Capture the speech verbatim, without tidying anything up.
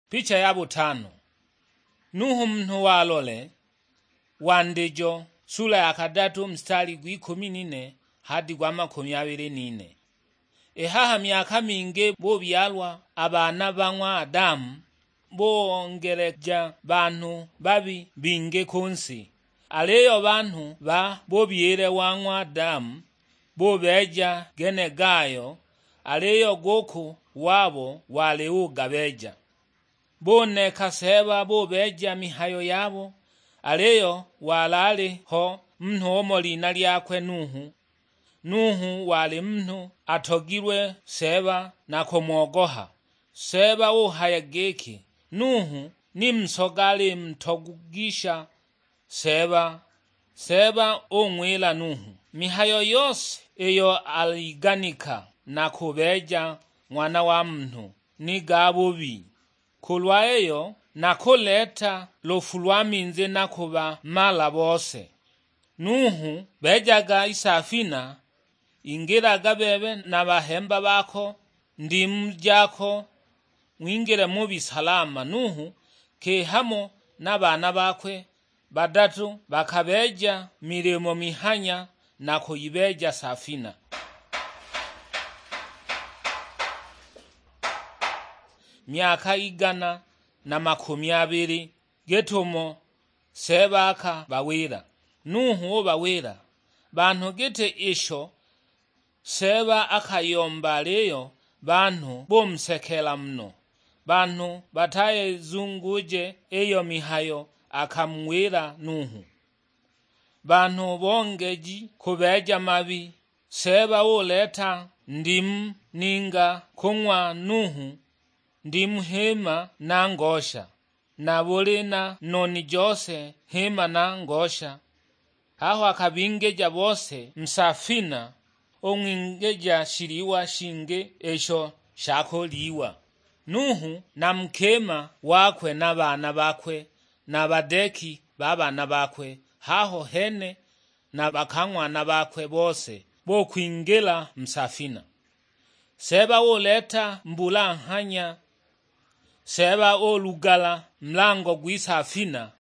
Picha ya butano. Nuhu mnu walole wandejo sura ya kadatu mstari gw'ikumi n'ine hadi gwa makumyabiri n'ine. Ehaha myaka mingi bobyalwa abana banywa Adamu bongereja bantu babi binge kunsi. Aleyo bantu ba bobyere wanywa Adamu bobeja gene gayo aleyo goku wabo waleuga beja. Bone kaseba bobeja mihayo yabo aleyo walale ho mnu omolina lyakwe Nuhu. Nuhu wali mnu atogirwe seba na komwogoha. Seba uhayageki. Nuhu ni msogale mtogugisha seba. Seba ongwela Nuhu. Mihayo yose eyo aliganika na kubeja mwana wa mnu ni gabobi. Kulwa eyo na kuleta lofulwaminze na kuba mala bose. Nuhu bejaga isafina ingiraga bebe na bahemba bako ndimu jako mwingire mubi salama. Nuhu ke hamo n'abana bakwe badatu bakabeja mirimo mihanya na kuyibeja safina. Myaka igana na makumyabiri getumo sebaka bawira. Nuhu obawira bantu gete isho seba akayomba leyo bantu bomsekela mno. Bantu bataye zunguje eyo mihayo akamwira Nuhu. Bantu bongeji kubeja mabi seba uleta ndimu ninga kungwa Nuhu ndimu hema na ngosha na bolena noni jose hema na ngosha. Haho akabingeja bose msafina ong'ingeja shiriwa shinge esho shakoliwa. Nuhu na mkema wakwe na bana bakwe na badeki babana bakwe haho hene na bakangwana bakwe bose bo kwingela msafina. Seba oleta mbula hanya seba olugala mlango gwisafina